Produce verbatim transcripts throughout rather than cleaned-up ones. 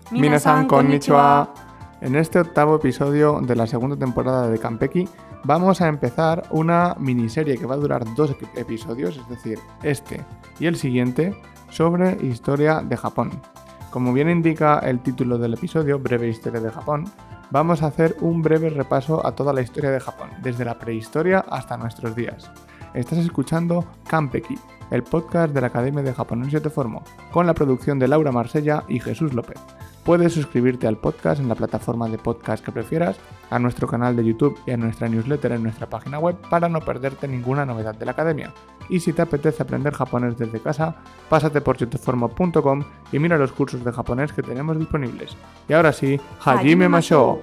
Minasan konnichiwa. En este octavo episodio de la segunda temporada de Kanpeki vamos a empezar una miniserie que va a durar dos episodios, es decir, este y el siguiente, sobre historia de Japón. Como bien indica el título del episodio, Breve Historia de Japón, vamos a hacer un breve repaso a toda la historia de Japón, desde la prehistoria hasta nuestros días. Estás escuchando Kanpeki, el podcast de la Academia de Japonés Yo Te Formo, con la producción de Laura Marsella y Jesús López. Puedes suscribirte al podcast en la plataforma de podcast que prefieras, a nuestro canal de YouTube y a nuestra newsletter en nuestra página web para no perderte ninguna novedad de la Academia. Y si te apetece aprender japonés desde casa, pásate por yo te formo punto com y mira los cursos de japonés que tenemos disponibles. Y ahora sí, Hajime Mashou.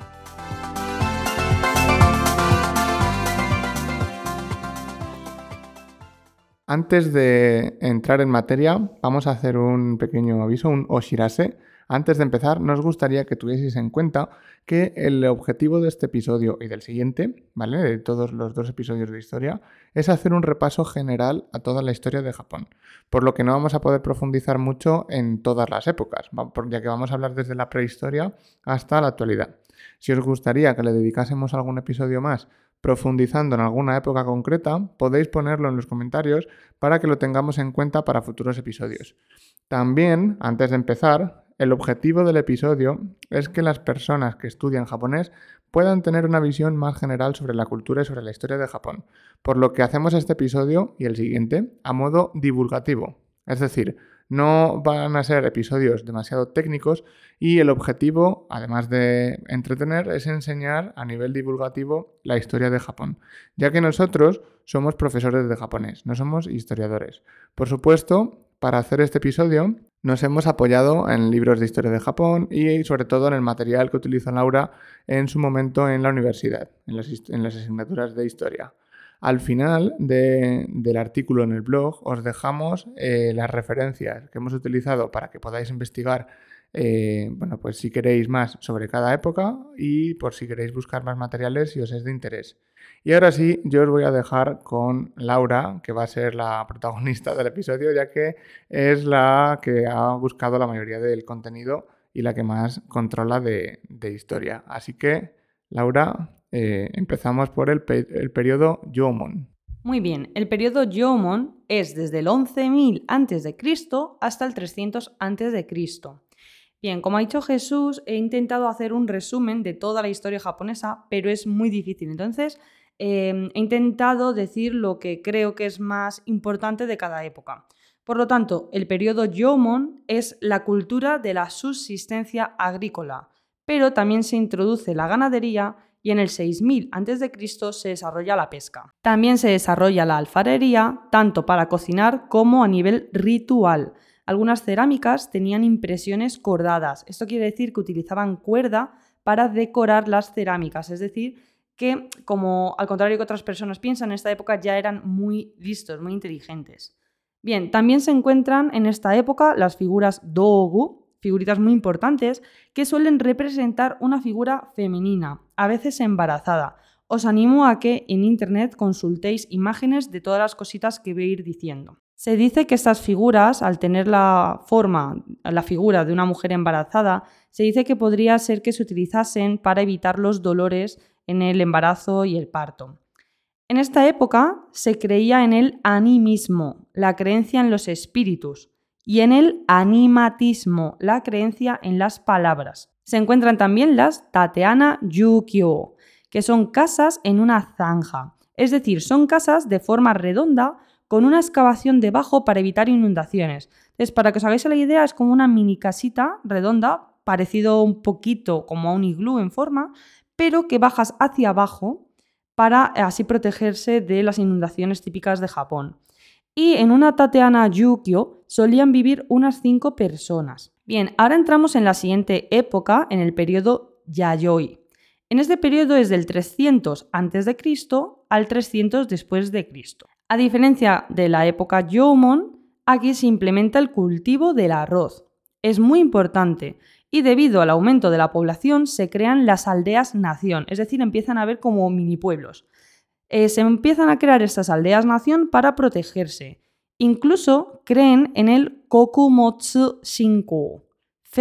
Antes de entrar en materia, vamos a hacer un pequeño aviso, un oshirase. Antes de empezar, nos gustaría que tuvieseis en cuenta que el objetivo de este episodio y del siguiente, ¿vale?, de todos los dos episodios de historia, es hacer un repaso general a toda la historia de Japón, por lo que no vamos a poder profundizar mucho en todas las épocas, ya que vamos a hablar desde la prehistoria hasta la actualidad. Si os gustaría que le dedicásemos algún episodio más profundizando en alguna época concreta, podéis ponerlo en los comentarios para que lo tengamos en cuenta para futuros episodios. También, antes de empezar, el objetivo del episodio es que las personas que estudian japonés puedan tener una visión más general sobre la cultura y sobre la historia de Japón, por lo que hacemos este episodio y el siguiente a modo divulgativo. Es decir, no van a ser episodios demasiado técnicos y el objetivo, además de entretener, es enseñar a nivel divulgativo la historia de Japón, ya que nosotros somos profesores de japonés, no somos historiadores. Por supuesto, para hacer este episodio nos hemos apoyado en libros de historia de Japón y sobre todo en el material que utilizó Laura en su momento en la universidad, en las, en las asignaturas de historia. Al final de, del artículo en el blog os dejamos eh, las referencias que hemos utilizado para que podáis investigar, eh, bueno, pues si queréis más sobre cada época y por si queréis buscar más materiales si os es de interés. Y ahora sí, yo os voy a dejar con Laura, que va a ser la protagonista del episodio, ya que es la que ha buscado la mayoría del contenido y la que más controla de, de historia. Así que, Laura, eh, empezamos por el, pe- el periodo Jōmon. Muy bien, el periodo Jōmon es desde el once mil antes de Cristo hasta el trescientos antes de Cristo. Bien, como ha dicho Jesús, he intentado hacer un resumen de toda la historia japonesa, pero es muy difícil. Entonces, eh, he intentado decir lo que creo que es más importante de cada época. Por lo tanto, el periodo Jōmon es la cultura de la subsistencia agrícola, pero también se introduce la ganadería y en el seis mil antes de Cristo se desarrolla la pesca. También se desarrolla la alfarería, tanto para cocinar como a nivel ritual. Algunas cerámicas tenían impresiones cordadas. Esto quiere decir que utilizaban cuerda para decorar las cerámicas, es decir, que, como al contrario que otras personas piensan, en esta época ya eran muy listos, muy inteligentes. Bien, también se encuentran en esta época las figuras dogu, figuritas muy importantes, que suelen representar una figura femenina, a veces embarazada. Os animo a que en internet consultéis imágenes de todas las cositas que voy a ir diciendo. Se dice que estas figuras, al tener la forma, la figura de una mujer embarazada, se dice que podría ser que se utilizasen para evitar los dolores en el embarazo y el parto. En esta época se creía en el animismo, la creencia en los espíritus, y en el animatismo, la creencia en las palabras. Se encuentran también las tateana yukyo, que son casas en una zanja, es decir, son casas de forma redonda con una excavación debajo para evitar inundaciones. Entonces, para que os hagáis la idea, es como una mini casita redonda, parecido un poquito como a un iglú en forma, pero que bajas hacia abajo para así protegerse de las inundaciones típicas de Japón. Y en una tateana yukyo solían vivir unas cinco personas. Bien, ahora entramos en la siguiente época, en el periodo Yayoi. En este periodo es del trescientos antes de Cristo al trescientos después de Cristo. A diferencia de la época Jōmon, aquí se implementa el cultivo del arroz. Es muy importante y debido al aumento de la población se crean las aldeas-nación, es decir, empiezan a haber como mini pueblos. Eh, se empiezan a crear estas aldeas-nación para protegerse. Incluso creen en el Kokumotsu Shinko, fe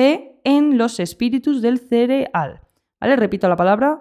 en los espíritus del cereal. ¿Vale? Repito la palabra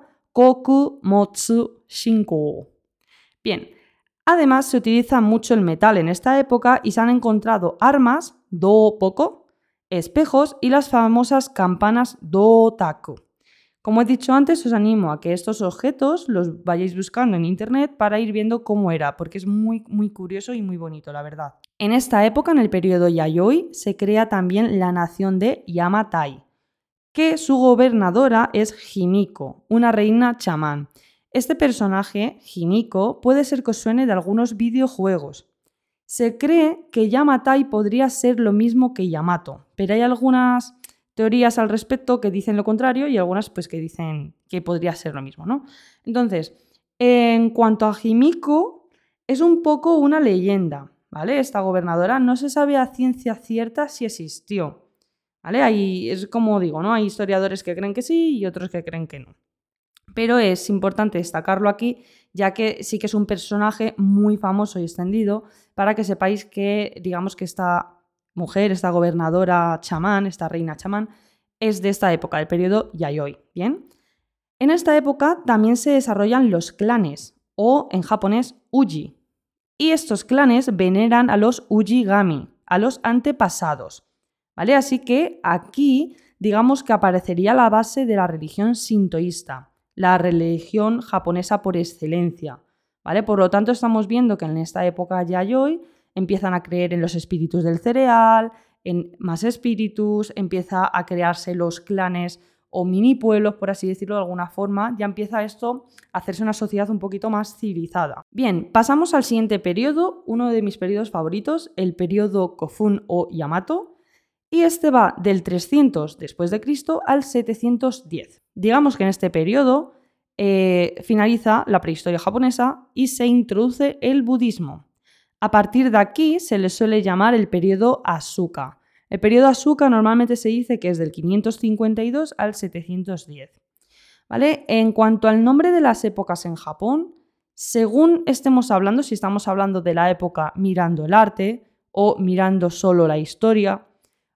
Kokumotsu Shinko. Bien, además se utiliza mucho el metal en esta época y se han encontrado armas, do-poko, espejos y las famosas campanas do-taku. Como he dicho antes, os animo a que estos objetos los vayáis buscando en internet para ir viendo cómo era, porque es muy, muy curioso y muy bonito, la verdad. En esta época, en el periodo Yayoi, se crea también la nación de Yamatai, que su gobernadora es Himiko, una reina chamán. Este personaje, Himiko, puede ser que os suene de algunos videojuegos. Se cree que Yamatai podría ser lo mismo que Yamato, pero hay algunas teorías al respecto que dicen lo contrario y algunas pues que dicen que podría ser lo mismo, ¿no? Entonces, en cuanto a Himiko, es un poco una leyenda, ¿vale? Esta gobernadora no se sabe a ciencia cierta si existió, ¿vale? Hay, es como digo, ¿no? Hay historiadores que creen que sí y otros que creen que no. Pero es importante destacarlo aquí, ya que sí que es un personaje muy famoso y extendido, para que sepáis que, digamos que esta mujer, esta gobernadora chamán, esta reina chamán, es de esta época, del periodo Yayoi, ¿bien? En esta época también se desarrollan los clanes, o en japonés, uji. Y estos clanes veneran a los ujigami, a los antepasados, ¿vale? Así que aquí, digamos que aparecería la base de la religión sintoísta, la religión japonesa por excelencia, ¿vale? Por lo tanto, estamos viendo que en esta época Yayoi empiezan a creer en los espíritus del cereal, en más espíritus, empieza a crearse los clanes o mini pueblos, por así decirlo de alguna forma, ya empieza esto a hacerse una sociedad un poquito más civilizada. Bien, pasamos al siguiente periodo, uno de mis periodos favoritos, el periodo Kofun o Yamato, y este va del trescientos después de Cristo al setecientos diez. Digamos que en este periodo eh, finaliza la prehistoria japonesa y se introduce el budismo. A partir de aquí se le suele llamar el periodo Asuka. El periodo Asuka normalmente se dice que es del quinientos cincuenta y dos al setecientos diez. ¿Vale? En cuanto al nombre de las épocas en Japón, según estemos hablando, si estamos hablando de la época mirando el arte o mirando solo la historia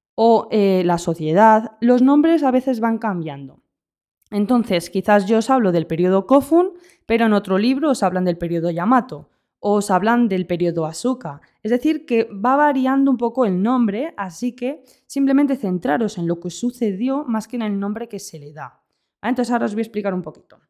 o eh, la sociedad, los nombres a veces van cambiando. Entonces, quizás yo os hablo del periodo Kofun, pero en otro libro os hablan del periodo Yamato. O os hablan del periodo Asuka. Es decir, que va variando un poco el nombre, así que simplemente centraros en lo que sucedió más que en el nombre que se le da. Entonces ahora os voy a explicar un poquito.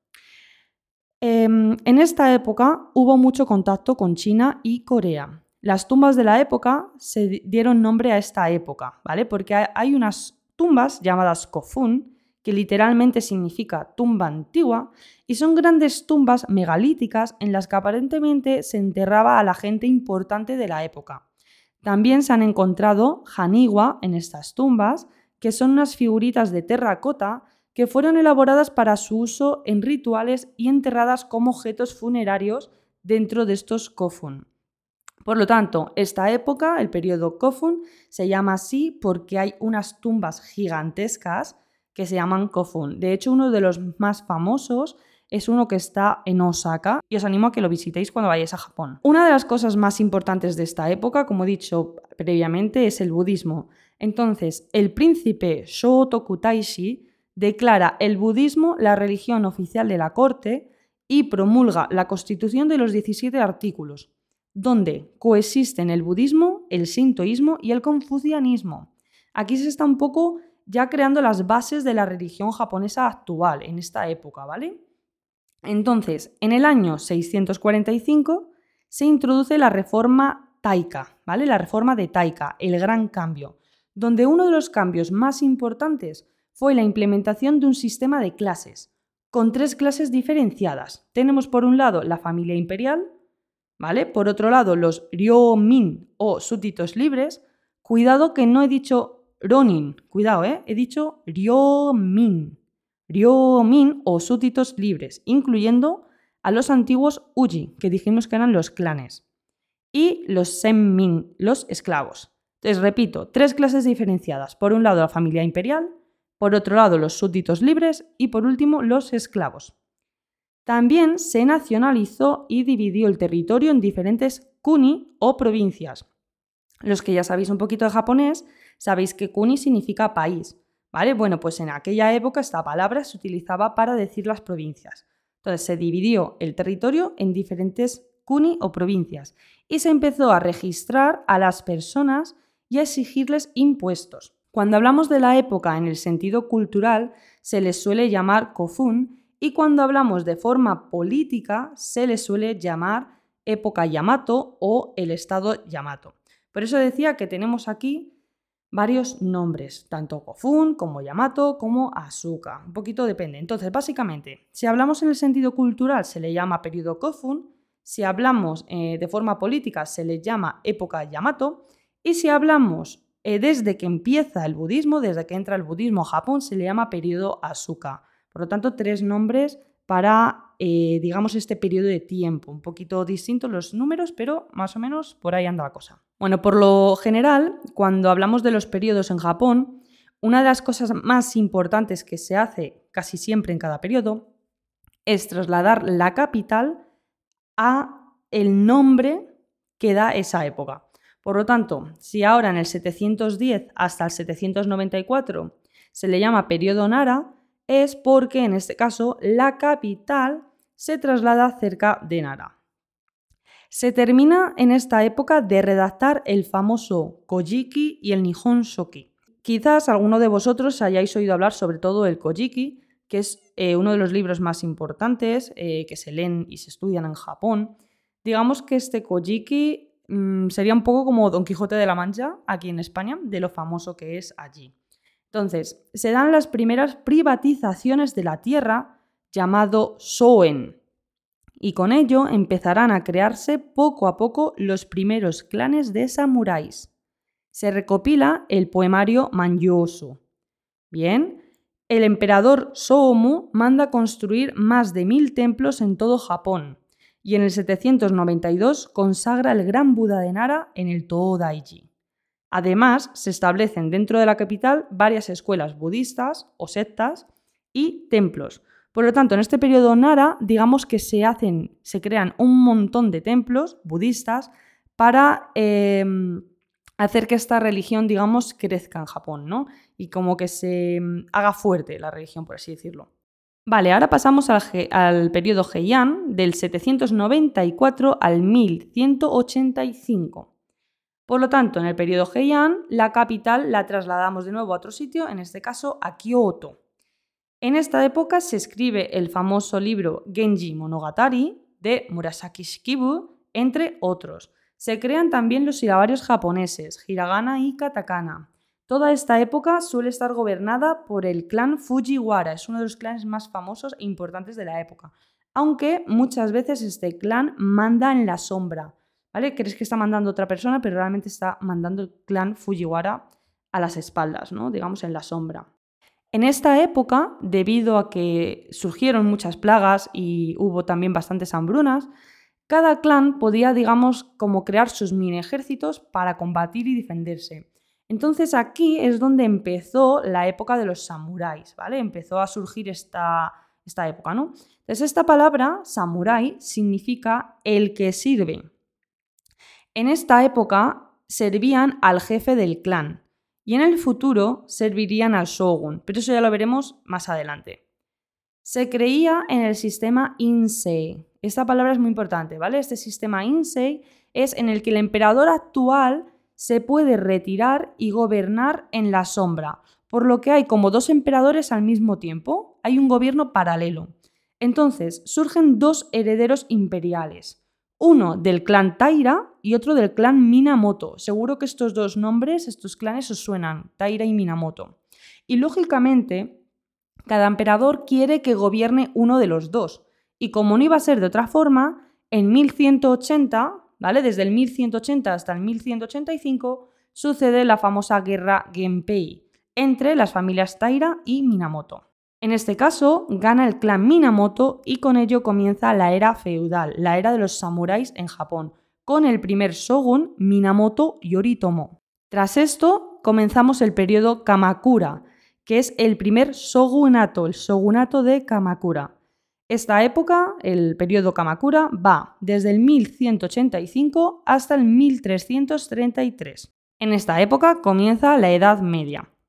Eh, en esta época hubo mucho contacto con China y Corea. Las tumbas de la época se dieron nombre a esta época, ¿vale? Porque hay unas tumbas llamadas Kofun, que literalmente significa tumba antigua, y son grandes tumbas megalíticas en las que aparentemente se enterraba a la gente importante de la época. También se han encontrado haniwa en estas tumbas, que son unas figuritas de terracota que fueron elaboradas para su uso en rituales y enterradas como objetos funerarios dentro de estos kofun. Por lo tanto, esta época, el periodo Kofun, se llama así porque hay unas tumbas gigantescas que se llaman Kofun. De hecho, uno de los más famosos es uno que está en Osaka y os animo a que lo visitéis cuando vayáis a Japón. Una de las cosas más importantes de esta época, como he dicho previamente, es el budismo. Entonces, el príncipe Shotoku Taishi declara el budismo la religión oficial de la corte y promulga la Constitución de los diecisiete artículos, donde coexisten el budismo, el sintoísmo y el confucianismo. Aquí se está un poco ya creando las bases de la religión japonesa actual en esta época, ¿vale? Entonces, en el año seiscientos cuarenta y cinco se introduce la reforma Taika, ¿vale? La reforma de Taika, el gran cambio, donde uno de los cambios más importantes fue la implementación de un sistema de clases, con tres clases diferenciadas. Tenemos por un lado la familia imperial, ¿vale? Por otro lado los ryomin o súbditos libres. Cuidado que no he dicho Ronin, cuidado, ¿eh? He dicho ryomin. Ryomin o súbditos libres, incluyendo a los antiguos uji, que dijimos que eran los clanes, y los senmin, los esclavos. Entonces, repito, tres clases diferenciadas. Por un lado la familia imperial, por otro lado los súbditos libres y por último los esclavos. También se nacionalizó y dividió el territorio en diferentes kuni o provincias. Los que ya sabéis un poquito de japonés, sabéis que kuni significa país, ¿Vale? Bueno, pues en aquella época esta palabra se utilizaba para decir las provincias. Entonces se dividió el territorio en diferentes cuni o provincias y se empezó a registrar a las personas y a exigirles impuestos. Cuando hablamos de la época en el sentido cultural, se les suele llamar Kofun, y cuando hablamos de forma política, se les suele llamar época Yamato o el estado Yamato. Por eso decía que tenemos aquí varios nombres, tanto Kofun como Yamato como Asuka. Un poquito depende. Entonces, básicamente, si hablamos en el sentido cultural, se le llama periodo Kofun. Si hablamos eh, de forma política, se le llama época Yamato. Y si hablamos eh, desde que empieza el budismo, desde que entra el budismo a Japón, se le llama periodo Asuka. Por lo tanto, tres nombres para, eh, digamos, este periodo de tiempo. Un poquito distintos los números, pero más o menos por ahí anda la cosa. Bueno, por lo general, cuando hablamos de los periodos en Japón, una de las cosas más importantes que se hace casi siempre en cada periodo es trasladar la capital a el nombre que da esa época. Por lo tanto, si ahora en el setecientos diez hasta el setecientos noventa y cuatro se le llama periodo Nara, es porque en este caso la capital se traslada cerca de Nara. Se termina en esta época de redactar el famoso Kojiki y el Nihon Shoki. Quizás alguno de vosotros hayáis oído hablar sobre todo el Kojiki, que es eh, uno de los libros más importantes eh, que se leen y se estudian en Japón. Digamos que este Kojiki mmm, sería un poco como Don Quijote de la Mancha aquí en España, de lo famoso que es allí. Entonces, se dan las primeras privatizaciones de la tierra, llamado Soen, y con ello empezarán a crearse poco a poco los primeros clanes de samuráis. Se recopila el poemario Manjōshū. Bien, el emperador Sōmu manda construir más de mil templos en todo Japón y en el setecientos noventa y dos consagra el Gran Buda de Nara en el Tōdaiji. Además, se establecen dentro de la capital varias escuelas budistas o sectas y templos. Por lo tanto, en este periodo Nara, digamos que se hacen, se crean un montón de templos budistas para eh, hacer que esta religión, digamos, crezca en Japón, ¿no? Y como que se haga fuerte la religión, por así decirlo. Vale, ahora pasamos al, al periodo Heian, del setecientos noventa y cuatro al mil ciento ochenta y cinco. Por lo tanto, en el periodo Heian, la capital la trasladamos de nuevo a otro sitio, en este caso a Kioto. En esta época se escribe el famoso libro Genji Monogatari de Murasaki Shikibu, entre otros. Se crean también los silabarios japoneses, hiragana y katakana. Toda esta época suele estar gobernada por el clan Fujiwara, es uno de los clanes más famosos e importantes de la época, aunque muchas veces este clan manda en la sombra, ¿vale? Crees que está mandando otra persona, pero realmente está mandando el clan Fujiwara a las espaldas, ¿no? Digamos en la sombra. En esta época, debido a que surgieron muchas plagas y hubo también bastantes hambrunas, cada clan podía, digamos, como crear sus mini ejércitos para combatir y defenderse. Entonces aquí es donde empezó la época de los samuráis, ¿vale? Empezó a surgir esta, esta época, ¿no? Entonces esta palabra, samurái, significa el que sirve. En esta época servían al jefe del clan. Y en el futuro servirían al shogun, pero eso ya lo veremos más adelante. Se creía en el sistema Insei. Esta palabra es muy importante, ¿vale? Este sistema Insei es en el que el emperador actual se puede retirar y gobernar en la sombra, por lo que hay como dos emperadores al mismo tiempo. Hay un gobierno paralelo. Entonces, surgen dos herederos imperiales. Uno del clan Taira y otro del clan Minamoto. Seguro que estos dos nombres, estos clanes os suenan, Taira y Minamoto. Y lógicamente, cada emperador quiere que gobierne uno de los dos. Y como no iba a ser de otra forma, en mil ciento ochenta, ¿vale? Desde el mil ciento ochenta hasta el mil ciento ochenta y cinco, sucede la famosa guerra Genpei entre las familias Taira y Minamoto. En este caso, gana el clan Minamoto y con ello comienza la era feudal, la era de los samuráis en Japón, con el primer shogun Minamoto Yoritomo. Tras esto, comenzamos el periodo Kamakura, que es el primer shogunato, el shogunato de Kamakura. Esta época, el periodo Kamakura, va desde el mil ciento ochenta y cinco hasta el mil trescientos treinta y tres. En esta época comienza la Edad Media.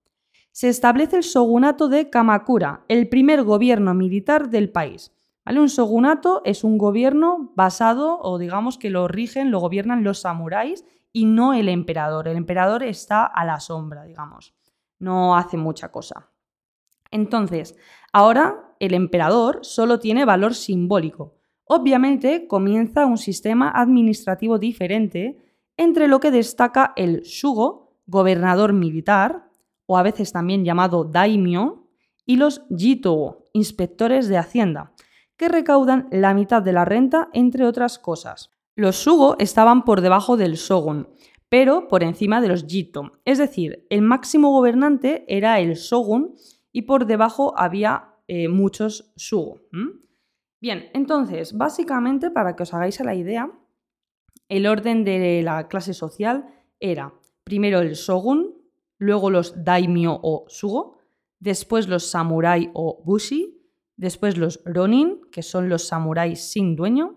se establece el shogunato de Kamakura, el primer gobierno militar del país. ¿Vale? Un shogunato es un gobierno basado, o digamos que lo rigen, lo gobiernan los samuráis y no el emperador. El emperador está a la sombra, digamos, no hace mucha cosa. Entonces, ahora el emperador solo tiene valor simbólico. Obviamente comienza un sistema administrativo diferente, entre lo que destaca el shugo, gobernador militar, o a veces también llamado daimyo, y los jitō, inspectores de hacienda, que recaudan la mitad de la renta, entre otras cosas. Los shugo estaban por debajo del shogun, pero por encima de los jitō, es decir, el máximo gobernante era el shogun y por debajo había eh, muchos shugo. ¿Mm? Bien, entonces, básicamente, para que os hagáis a la idea, el orden de la clase social era primero el shogun, luego los daimyo o shugo, después los samurái o bushi, después los ronin, que son los samuráis sin dueño.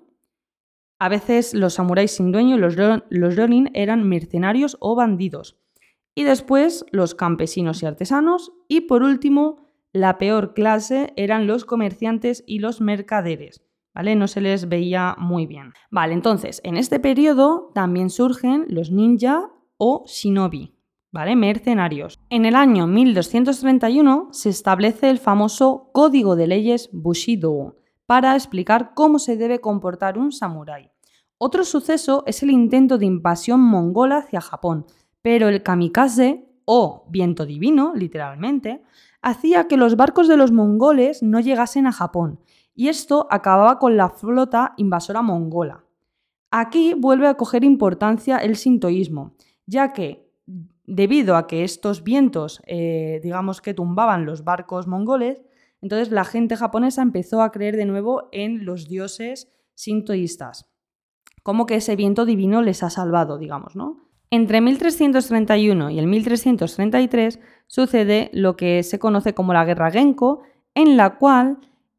A veces los samuráis sin dueño, los, los ronin, eran mercenarios o bandidos. Y después los campesinos y artesanos. Y por último, la peor clase eran los comerciantes y los mercaderes. ¿Vale? No se les veía muy bien. Vale, entonces, en este periodo también surgen los ninja o shinobi, ¿vale? Mercenarios. En el año mil doscientos treinta y uno se establece el famoso Código de Leyes Bushido para explicar cómo se debe comportar un samurái. Otro suceso es el intento de invasión mongola hacia Japón, pero el kamikaze, o viento divino, literalmente, hacía que los barcos de los mongoles no llegasen a Japón, y esto acababa con la flota invasora mongola. Aquí vuelve a coger importancia el sintoísmo, ya que debido a que estos vientos, eh, digamos que tumbaban los barcos mongoles, entonces la gente japonesa empezó a creer de nuevo en los dioses sintoístas, como que ese viento divino les ha salvado, digamos, ¿no? Entre mil trescientos treinta y uno y el mil trescientos treinta y tres sucede lo que se conoce como la Guerra Genko, en la cual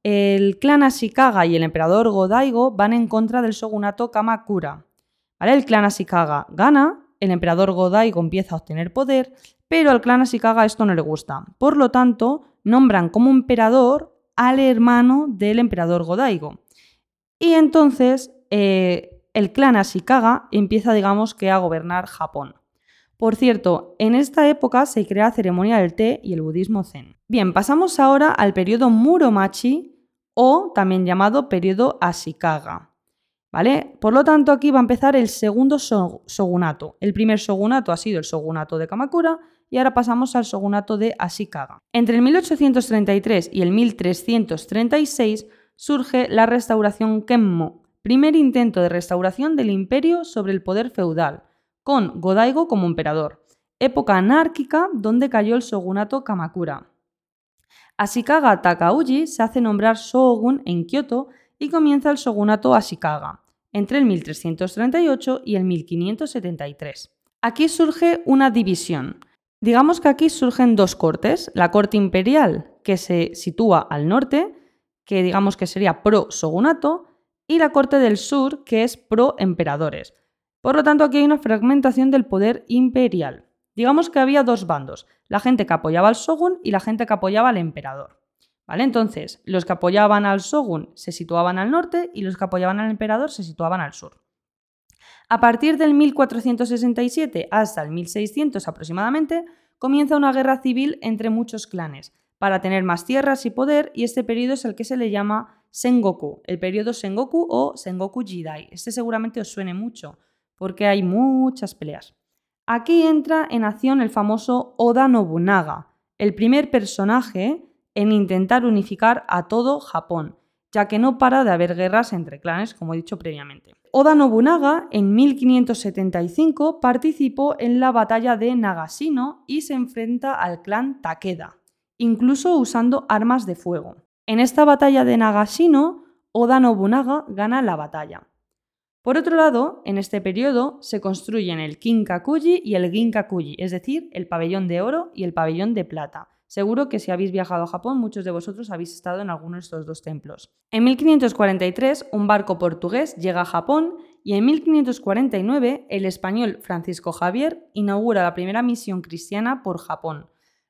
el clan Ashikaga y el emperador Go-Daigo van en contra del shogunato Kamakura. ¿Vale? El clan Ashikaga gana, el emperador Go-Daigo empieza a obtener poder, pero al clan Ashikaga esto no le gusta. Por lo tanto, nombran como emperador al hermano del emperador Go-Daigo. Y entonces eh, el clan Ashikaga empieza, digamos, que a gobernar Japón. Por cierto, en esta época se crea la ceremonia del té y el budismo zen. Bien, pasamos ahora al periodo Muromachi, o también llamado periodo Ashikaga. ¿Vale? Por lo tanto, aquí va a empezar el segundo shogunato. El primer shogunato ha sido el shogunato de Kamakura y ahora pasamos al shogunato de Ashikaga. Entre el mil ochocientos treinta y tres y el mil trescientos treinta y seis surge la restauración Kenmo, primer intento de restauración del imperio sobre el poder feudal, con Go-Daigo como emperador, época anárquica donde cayó el shogunato Kamakura. Ashikaga Takauji se hace nombrar shogun en Kioto y comienza el shogunato Ashikaga, entre el mil trescientos treinta y ocho y el mil quinientos setenta y tres. Aquí surge una división. Digamos que aquí surgen dos cortes, la corte imperial, que se sitúa al norte, que digamos que sería pro-shogunato, y la corte del sur, que es pro-emperadores. Por lo tanto, aquí hay una fragmentación del poder imperial. Digamos que había dos bandos, la gente que apoyaba al shogun y la gente que apoyaba al emperador. ¿Vale? Entonces, los que apoyaban al shogun se situaban al norte y los que apoyaban al emperador se situaban al sur. A partir del mil cuatrocientos sesenta y siete hasta el mil seiscientos aproximadamente, comienza una guerra civil entre muchos clanes para tener más tierras y poder, y este periodo es el que se le llama Sengoku, el periodo Sengoku o Sengoku Jidai. Este seguramente os suene mucho porque hay muchas peleas. Aquí entra en acción el famoso Oda Nobunaga, el primer personaje en intentar unificar a todo Japón, ya que no para de haber guerras entre clanes, como he dicho previamente. Oda Nobunaga, en mil quinientos setenta y cinco, participó en la batalla de Nagashino y se enfrenta al clan Takeda, incluso usando armas de fuego. En esta batalla de Nagashino, Oda Nobunaga gana la batalla. Por otro lado, en este periodo se construyen el Kinkakuji y el Ginkakuji, es decir, el pabellón de oro y el pabellón de plata. Seguro que si habéis viajado a Japón, muchos de vosotros habéis estado en alguno de estos dos templos. En mil quinientos cuarenta y tres, un barco portugués llega a Japón y en mil quinientos cuarenta y nueve, el español Francisco Javier inaugura la primera misión cristiana por Japón,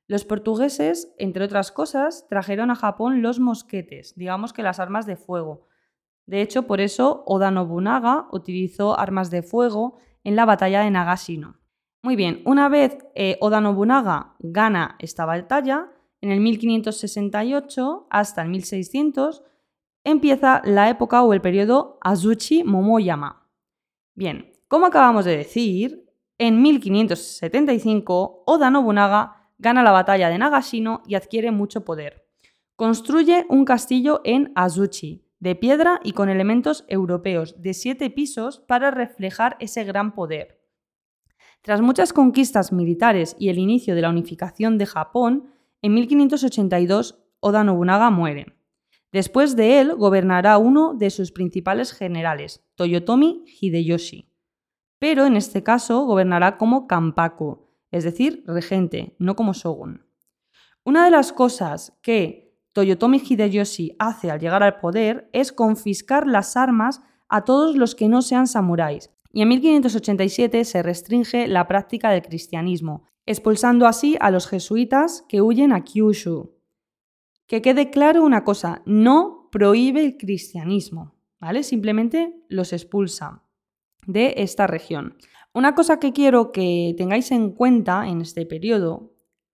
Los portugueses, entre otras cosas, trajeron a Japón los mosquetes, digamos que las armas de fuego. De hecho, por eso Oda Nobunaga utilizó armas de fuego en la batalla de Nagashino. Muy bien, una vez eh, Oda Nobunaga gana esta batalla, en el mil quinientos sesenta y ocho hasta el mil seiscientos, empieza la época o el periodo Azuchi Momoyama. Bien, como acabamos de decir, en mil quinientos setenta y cinco Oda Nobunaga gana la batalla de Nagashino y adquiere mucho poder. Construye un castillo en Azuchi, de piedra y con elementos europeos, de siete pisos para reflejar ese gran poder. Tras muchas conquistas militares y el inicio de la unificación de Japón, en mil quinientos ochenta y dos Oda Nobunaga muere. Después de él gobernará uno de sus principales generales, Toyotomi Hideyoshi. Pero en este caso gobernará como Kanpaku, es decir, regente, no como shogun. Una de las cosas que Toyotomi Hideyoshi hace al llegar al poder es confiscar las armas a todos los que no sean samuráis. Y en mil quinientos ochenta y siete se restringe la práctica del cristianismo, expulsando así a los jesuitas que huyen a Kyushu. Que quede claro una cosa, no prohíbe el cristianismo, ¿vale? Simplemente los expulsa de esta región. Una cosa que quiero que tengáis en cuenta en este periodo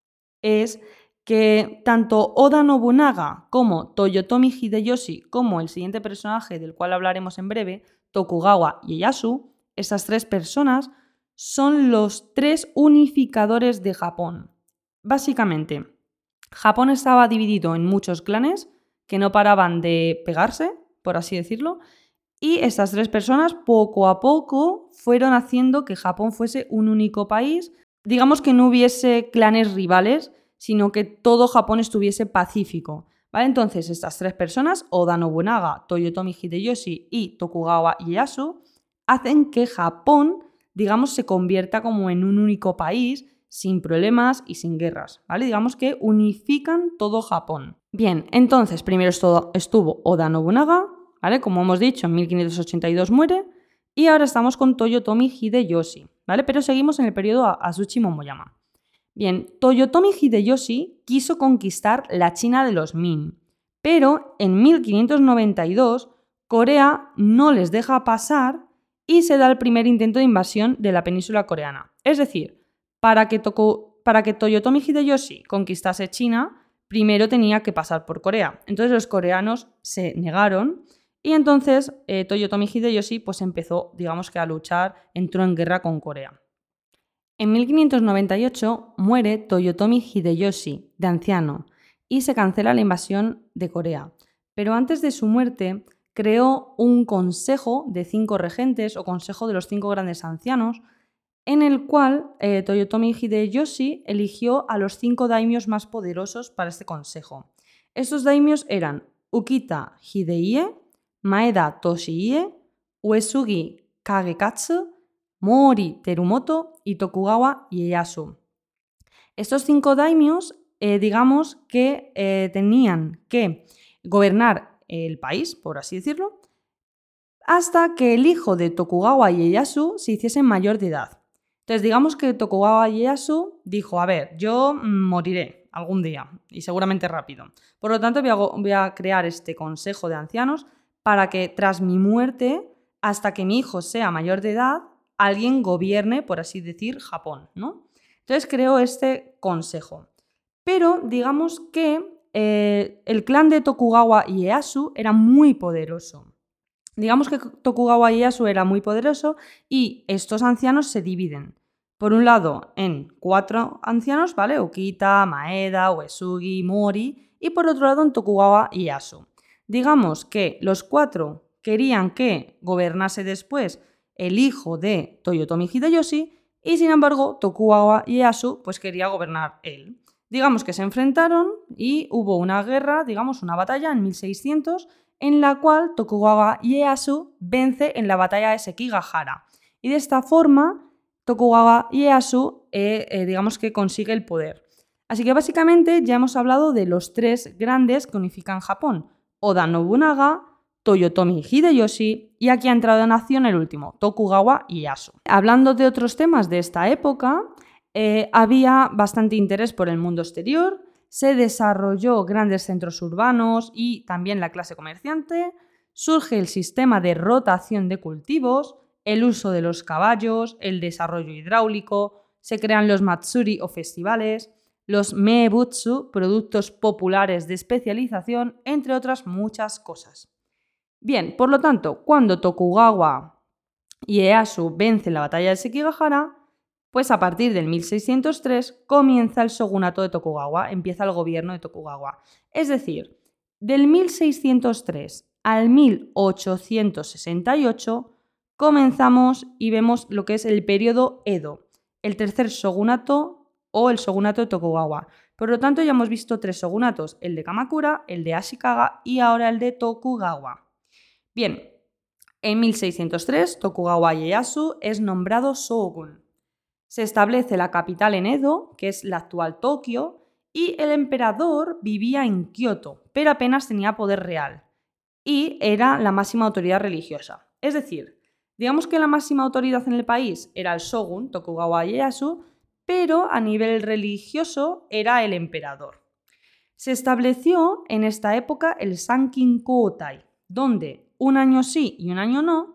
es que tanto Oda Nobunaga como Toyotomi Hideyoshi, como el siguiente personaje del cual hablaremos en breve, Tokugawa Ieyasu, estas tres personas son los tres unificadores de Japón. Básicamente, Japón estaba dividido en muchos clanes que no paraban de pegarse, por así decirlo, y estas tres personas poco a poco fueron haciendo que Japón fuese un único país, digamos que no hubiese clanes rivales, sino que todo Japón estuviese pacífico. ¿Vale? Entonces, estas tres personas, Oda Nobunaga, Toyotomi Hideyoshi y Tokugawa Ieyasu, hacen que Japón, digamos, se convierta como en un único país, sin problemas y sin guerras, ¿vale? Digamos que unifican todo Japón. Bien, entonces, primero estuvo Oda Nobunaga, ¿vale? Como hemos dicho, en mil quinientos ochenta y dos muere, y ahora estamos con Toyotomi Hideyoshi, ¿vale? Pero seguimos en el periodo Azuchi Momoyama. Bien, Toyotomi Hideyoshi quiso conquistar la China de los Ming, pero en mil quinientos noventa y dos Corea no les deja pasar y se da el primer intento de invasión de la península coreana. Es decir, para que, Toku, para que Toyotomi Hideyoshi conquistase China, primero tenía que pasar por Corea. Entonces los coreanos se negaron y entonces eh, Toyotomi Hideyoshi pues empezó, digamos que a luchar, entró en guerra con Corea. En mil quinientos noventa y ocho muere Toyotomi Hideyoshi, de anciano, y se cancela la invasión de Corea. Pero antes de su muerte creó un consejo de cinco regentes o consejo de los cinco grandes ancianos, en el cual eh, Toyotomi Hideyoshi eligió a los cinco daimios más poderosos para este consejo. Estos daimios eran Ukita Hidehie, Maeda Toshihie, Uesugi Kagekatsu, Mori Terumoto y Tokugawa Ieyasu. Estos cinco daimios, eh, digamos que eh, tenían que gobernar el país, por así decirlo, hasta que el hijo de Tokugawa Ieyasu se hiciese mayor de edad. Entonces, digamos que Tokugawa Ieyasu dijo, a ver, yo moriré algún día y seguramente rápido. Por lo tanto, voy a, voy a crear este consejo de ancianos para que tras mi muerte, hasta que mi hijo sea mayor de edad, alguien gobierne, por así decir, Japón, ¿no? Entonces creó este consejo. Pero digamos que eh, el clan de Tokugawa Ieyasu era muy poderoso. Digamos que Tokugawa Ieyasu era muy poderoso y estos ancianos se dividen. Por un lado, en cuatro ancianos, ¿vale? Ukita, Maeda, Uesugi, Mori, y por otro lado en Tokugawa Ieyasu. Digamos que los cuatro querían que gobernase después el hijo de Toyotomi Hideyoshi y sin embargo Tokugawa Ieyasu pues quería gobernar él. Digamos que se enfrentaron y hubo una guerra, digamos una batalla en mil seiscientos en la cual Tokugawa Ieyasu vence en la batalla de Sekigahara y de esta forma Tokugawa Ieyasu eh, eh, digamos que consigue el poder. Así que básicamente ya hemos hablado de los tres grandes que unifican Japón: Oda Nobunaga, Toyotomi Hideyoshi y aquí ha entrado en acción el último, Tokugawa Ieyasu. Hablando de otros temas de esta época, eh, había bastante interés por el mundo exterior, se desarrolló grandes centros urbanos y también la clase comerciante, surge el sistema de rotación de cultivos, el uso de los caballos, el desarrollo hidráulico, se crean los matsuri o festivales, los meebutsu, productos populares de especialización, entre otras muchas cosas. Bien, por lo tanto, cuando Tokugawa Ieyasu vence la batalla de Sekigahara, pues a partir del mil seiscientos tres comienza el shogunato de Tokugawa, empieza el gobierno de Tokugawa. Es decir, del mil seiscientos tres al mil ochocientos sesenta y ocho comenzamos y vemos lo que es el periodo Edo, el tercer shogunato o el shogunato de Tokugawa. Por lo tanto, ya hemos visto tres shogunatos, el de Kamakura, el de Ashikaga y ahora el de Tokugawa. Bien, en mil seiscientos tres Tokugawa Ieyasu es nombrado shogun. Se establece la capital en Edo, que es la actual Tokio, y el emperador vivía en Kioto, pero apenas tenía poder real y era la máxima autoridad religiosa. Es decir, digamos que la máxima autoridad en el país era el shogun, Tokugawa Ieyasu, pero a nivel religioso era el emperador. Se estableció en esta época el Sankin Kōtai, donde un año sí y un año no,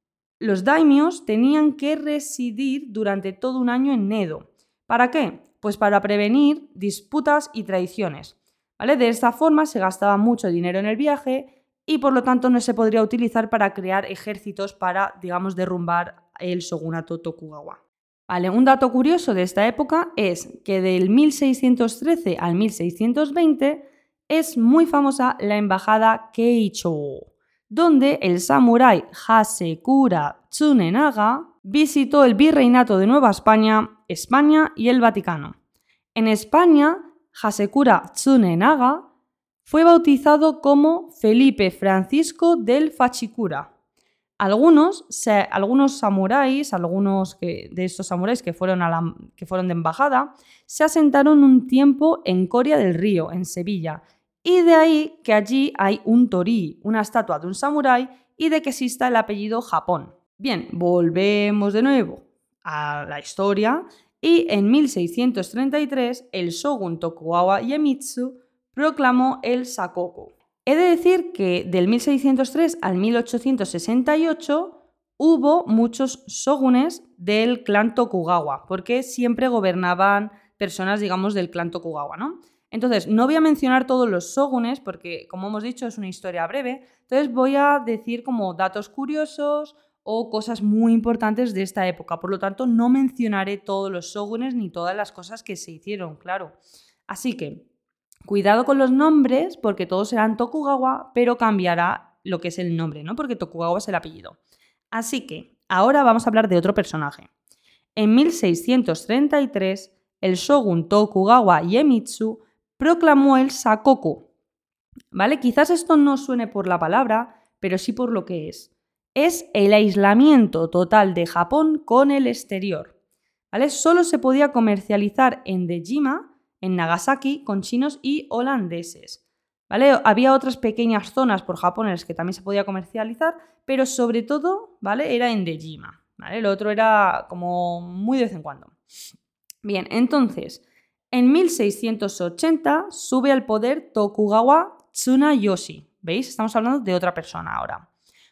los daimios tenían que residir durante todo un año en Edo. ¿Para qué? Pues para prevenir disputas y traiciones, ¿vale? De esta forma se gastaba mucho dinero en el viaje y por lo tanto no se podría utilizar para crear ejércitos para, digamos, derrumbar el shogunato Tokugawa. Vale, un dato curioso de esta época es que del mil seiscientos trece al mil seiscientos veinte es muy famosa la embajada Keicho, donde el samurái Hasekura Tsunenaga visitó el virreinato de Nueva España, España y el Vaticano. En España, Hasekura Tsunenaga fue bautizado como Felipe Francisco del Fachikura. Algunos, se, algunos samuráis, algunos que, de estos samuráis que fueron, a la, que fueron de embajada, se asentaron un tiempo en Coria del Río, en Sevilla. Y de ahí que allí hay un torii, una estatua de un samurái, y de que exista el apellido Japón. Bien, volvemos de nuevo a la historia y en mil seiscientos treinta y tres el shogun Tokugawa Iemitsu proclamó el Sakoku. He de decir que del mil seiscientos tres al mil ochocientos sesenta y ocho hubo muchos shogunes del clan Tokugawa, porque siempre gobernaban personas, digamos, del clan Tokugawa, ¿no? Entonces, no voy a mencionar todos los shogunes porque, como hemos dicho, es una historia breve. Entonces, voy a decir como datos curiosos o cosas muy importantes de esta época. Por lo tanto, no mencionaré todos los shogunes ni todas las cosas que se hicieron, claro. Así que, cuidado con los nombres porque todos serán Tokugawa, pero cambiará lo que es el nombre, ¿no? Porque Tokugawa es el apellido. Así que, ahora vamos a hablar de otro personaje. En mil seiscientos treinta y tres, el shogun Tokugawa Iemitsu proclamó el Sakoku, ¿vale? Quizás esto no suene por la palabra, pero sí por lo que es. Es el aislamiento total de Japón con el exterior, ¿vale? Solo se podía comercializar en Dejima, en Nagasaki, con chinos y holandeses, ¿vale? Había otras pequeñas zonas por Japón en las que también se podía comercializar, pero sobre todo, ¿vale? Era en Dejima, ¿vale? Lo otro era como muy de vez en cuando. Bien, entonces, en mil seiscientos ochenta sube al poder Tokugawa Tsunayoshi. ¿Veis? Estamos hablando de otra persona ahora.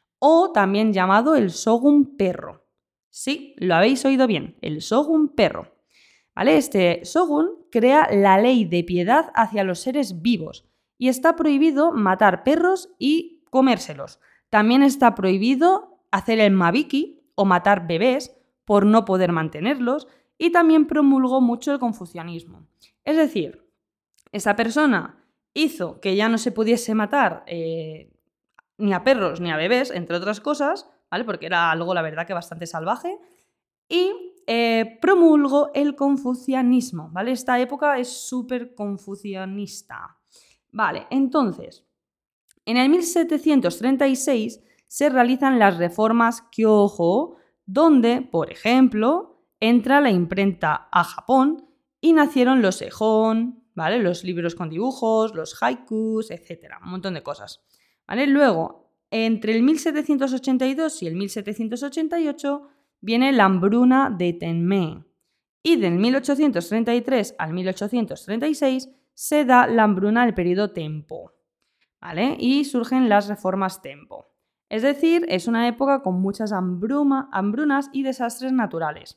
O también llamado el shogun perro. Sí, lo habéis oído bien, el shogun perro. ¿Vale? Este shogun crea la ley de piedad hacia los seres vivos y está prohibido matar perros y comérselos. También está prohibido hacer el mabiki o matar bebés por no poder mantenerlos y también promulgó mucho el confucianismo. Es decir, esta persona hizo que ya no se pudiese matar eh, ni a perros ni a bebés, entre otras cosas, ¿vale? Porque era algo, la verdad, que bastante salvaje, y eh, promulgó el confucianismo, ¿vale? Esta época es súper confucianista. Vale, entonces, en el mil setecientos treinta y seis se realizan las reformas Kyoho, donde, por ejemplo, entra la imprenta a Japón y nacieron los ehon, ¿vale? Los libros con dibujos, los haikus, etcétera, un montón de cosas, ¿vale? Luego, entre el mil setecientos ochenta y dos y el mil setecientos ochenta y ocho viene la hambruna de Tenmei Y del mil ochocientos treinta y tres al mil ochocientos treinta y seis se da la hambruna del periodo Tempo, ¿vale? Y surgen las reformas Tempo. Es decir, es una época con muchas hambruma, hambrunas y desastres naturales.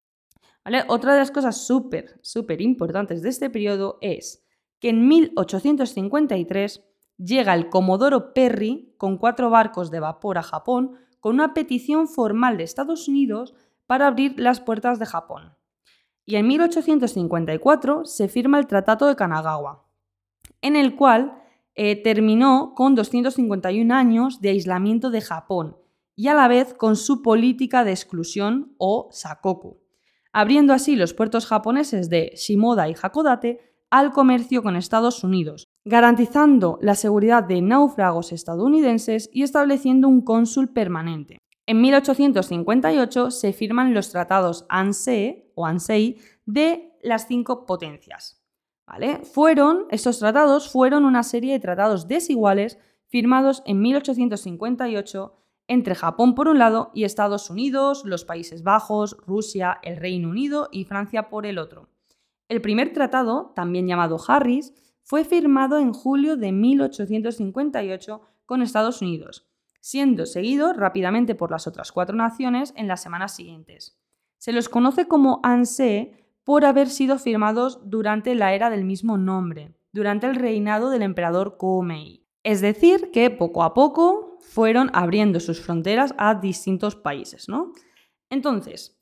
¿Vale? Otra de las cosas súper, súper importantes de este periodo es que en mil ochocientos cincuenta y tres llega el Comodoro Perry con cuatro barcos de vapor a Japón con una petición formal de Estados Unidos para abrir las puertas de Japón. Y en mil ochocientos cincuenta y cuatro se firma el Tratado de Kanagawa, en el cual eh, terminó con doscientos cincuenta y un años de aislamiento de Japón y a la vez con su política de exclusión o sakoku, abriendo así los puertos japoneses de Shimoda y Hakodate al comercio con Estados Unidos, garantizando la seguridad de náufragos estadounidenses y estableciendo un cónsul permanente. En mil ochocientos cincuenta y ocho se firman los tratados Ansei o Ansei de las cinco potencias. ¿Vale? Fueron, estos tratados fueron una serie de tratados desiguales firmados en mil ochocientos cincuenta y ocho entre Japón por un lado y Estados Unidos, los Países Bajos, Rusia, el Reino Unido y Francia por el otro. El primer tratado, también llamado Harris, fue firmado en julio de mil ochocientos cincuenta y ocho con Estados Unidos, siendo seguido rápidamente por las otras cuatro naciones en las semanas siguientes. Se los conoce como Ansei por haber sido firmados durante la era del mismo nombre, durante el reinado del emperador Komei. Es decir, que poco a poco fueron abriendo sus fronteras a distintos países, ¿no? Entonces,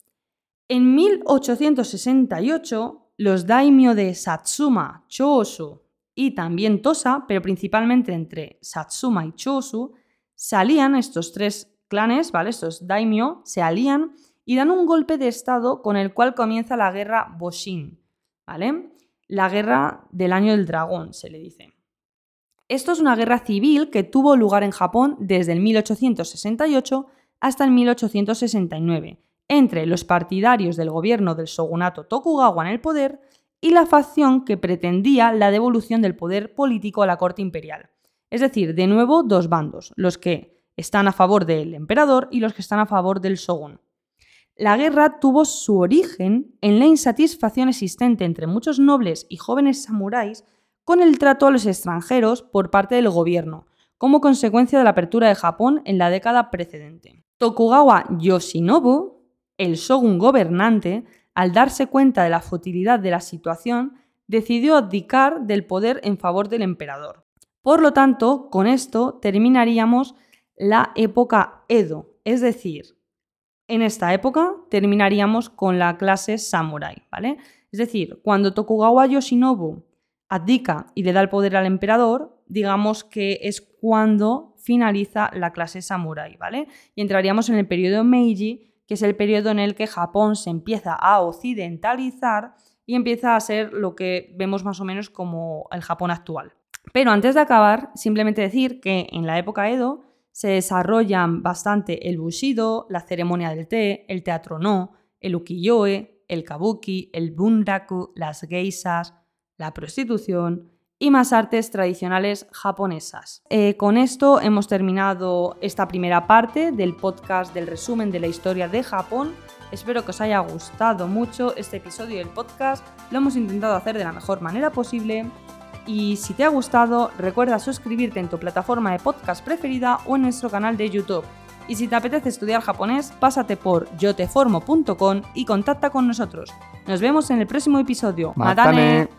en mil ochocientos sesenta y ocho, los daimyo de Satsuma, Chōshū y también Tosa, pero principalmente entre Satsuma y Chōshū, se alían, estos tres clanes, ¿vale? Estos daimyo se alían y dan un golpe de estado con el cual comienza la guerra Boshin, ¿vale? La guerra del año del dragón, se le dice. Esto es una guerra civil que tuvo lugar en Japón desde el mil ochocientos sesenta y ocho hasta el mil ochocientos sesenta y nueve, entre los partidarios del gobierno del shogunato Tokugawa en el poder y la facción que pretendía la devolución del poder político a la corte imperial. Es decir, de nuevo, dos bandos, los que están a favor del emperador y los que están a favor del shogun. La guerra tuvo su origen en la insatisfacción existente entre muchos nobles y jóvenes samuráis con el trato a los extranjeros por parte del gobierno, como consecuencia de la apertura de Japón en la década precedente. Tokugawa Yoshinobu, el shogun gobernante, al darse cuenta de la futilidad de la situación, decidió abdicar del poder en favor del emperador. Por lo tanto, con esto terminaríamos la época Edo, es decir, en esta época terminaríamos con la clase samurái, ¿vale? Es decir, cuando Tokugawa Yoshinobu abdica y le da el poder al emperador, digamos que es cuando finaliza la clase samurái, ¿vale? Y entraríamos en el periodo Meiji, que es el periodo en el que Japón se empieza a occidentalizar y empieza a ser lo que vemos más o menos como el Japón actual. Pero antes de acabar, simplemente decir que en la época Edo se desarrollan bastante el Bushido, la ceremonia del té, el teatro no, el ukiyo-e, el kabuki, el bunraku, las geishas, la prostitución y más artes tradicionales japonesas. Eh, con esto hemos terminado esta primera parte del podcast del resumen de la historia de Japón. Espero que os haya gustado mucho este episodio del podcast. Lo hemos intentado hacer de la mejor manera posible. Y si te ha gustado, recuerda suscribirte en tu plataforma de podcast preferida o en nuestro canal de YouTube. Y si te apetece estudiar japonés, pásate por yoteformo punto com y contacta con nosotros. Nos vemos en el próximo episodio. ¡Matane!